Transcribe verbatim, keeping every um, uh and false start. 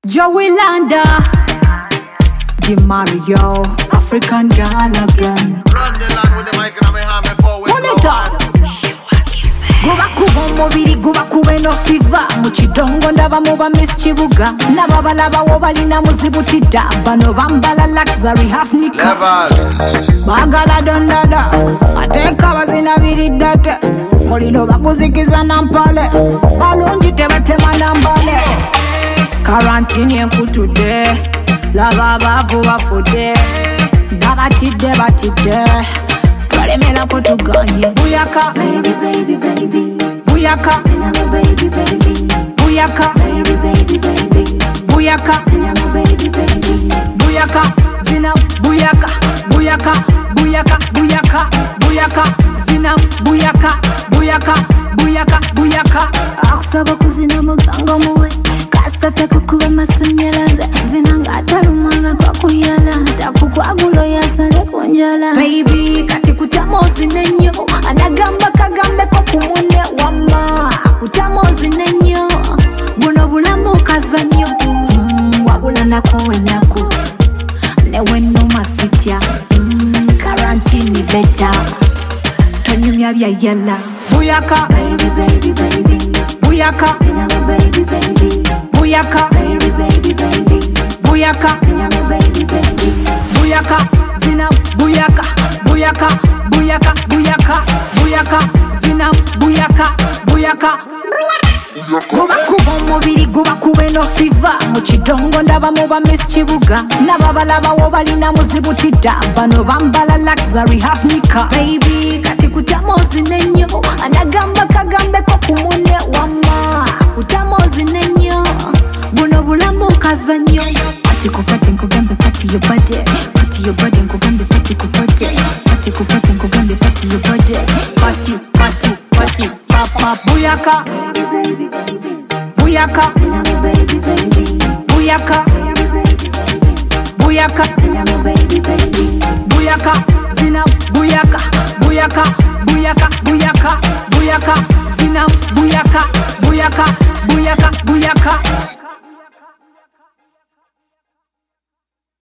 Joey Landa, Di Mario, African girl again. Run the land with the mic and my hand before we go on. Guba kuba omubiri guba kuba eno fiva mu kidongo ndaba muba Miss Kibuga n'ababalaba wo balina muzibutidda bano bambala luxury half nika bagala dondada ateeka bazinabiridde muliro bakuzikiza nampale balungi tebatema nambale karantini enkutudde laba abaavu bafudde n'abatidde batidde Kalemela kutuganye Buyaka baby baby baby Buyaka sinama baby baby Buyaka baby baby baby Buyaka sinama baby baby Buyaka zina buyaka Buyaka buyaka buyaka Buyaka zina buyaka Buyaka buyaka buyaka Akusaba kuzina muganga muwe Kasita kukuba masanyalaze Zinanga atalumanga kwa kuyala Takukwagula yasale kunjala Baby kati kutamozi nenyo Anagamba kagambe kwa kumune wama Kutamozi nenyo Buno bulamu kazanyo mm, Wabula nakowe nako Newe numa sitya mm, Karantini beta Tonyumya bya yala Buyaka baby baby baby Buyaka sinama baby baby Buyaka baby baby baby Buyaka sinama baby baby Buyaka zina buyaka Buyaka buyaka buyaka Buyaka zina buyaka Buyaka Guba kuba omubiri guba kuba eno fiva mu kidongo ndaba muba Miss Kibuga n'ababalaba wo balina muzibutidda bano bambala luxury half nika baby kati kutamozi nenyo anagamba kagambe ko kumune wama kutamozi nenyo buno bulamu kazanyo pati kupate nkugambe pati your body pati your body nkugambe pati kupate pati kupate nkugambe pati your body pati pati pati papa buyaka Buyaka sinama baby baby Buyaka Buyaka sinama baby baby Buyaka zina buyaka Buyaka buyaka buyaka Buyaka zina buyaka Buyaka buyaka buyaka